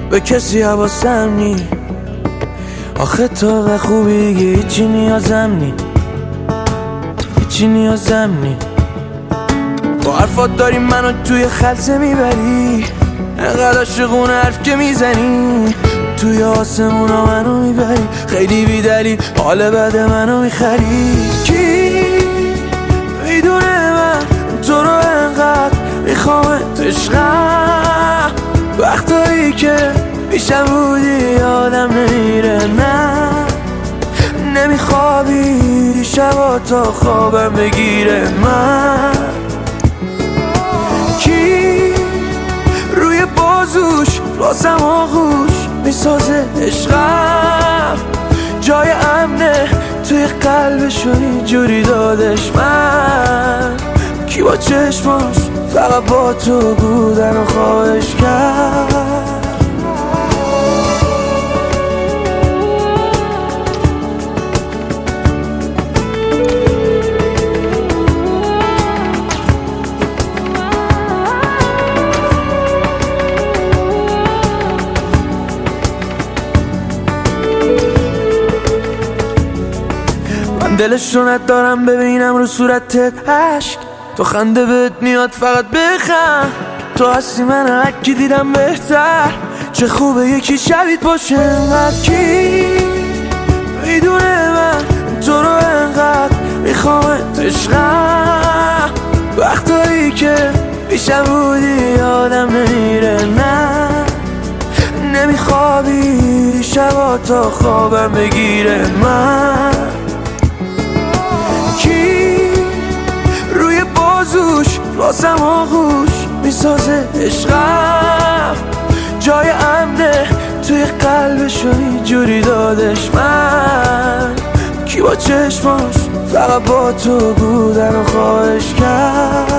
به کسی حواسم نی. آخه تو و خوبی دیگه هیچی نیازم نی، هیچی نیازم نی. با حرفات داری منو توی خلسه میبری، انقدر عاشقونه حرف که میزنی، توی آسمونا منو میبری، خیلی بیدلیل حال بد منو میخری. کی میدونه من تو رو انقدر میخوامت عشقم، وقتایی که پیشم بودی آدم نمیره، نه نمیخوابی شبا تا خوابم بگیره. من کی روی بازوش واسم آغوش میسازه عشقم، جای امنه توی قلبشو اینجوری دادش. من کی با چشماش فقط با تو بودن و خواهش کرد. دلش رو ندارم ببینم رو صورتت عشق، تو خنده بهت میاد فقط بخند، تو هستی من هرکی دیدم بهتر، چه خوبه یکی شبیت باشه انقدر. کی میدونه من تو رو انقدر میخوامت عشقم، وقتایی که پیشم بودی آدم نمیره، نه نمیخوابی شبا تا خوابم بگیره. من روی بازوش واسم آغوش میسازه عشقم، جای امنه توی قلبشو اینجوری دادش. من کی با چشماش فقط با تو بودن و خواهش کرد.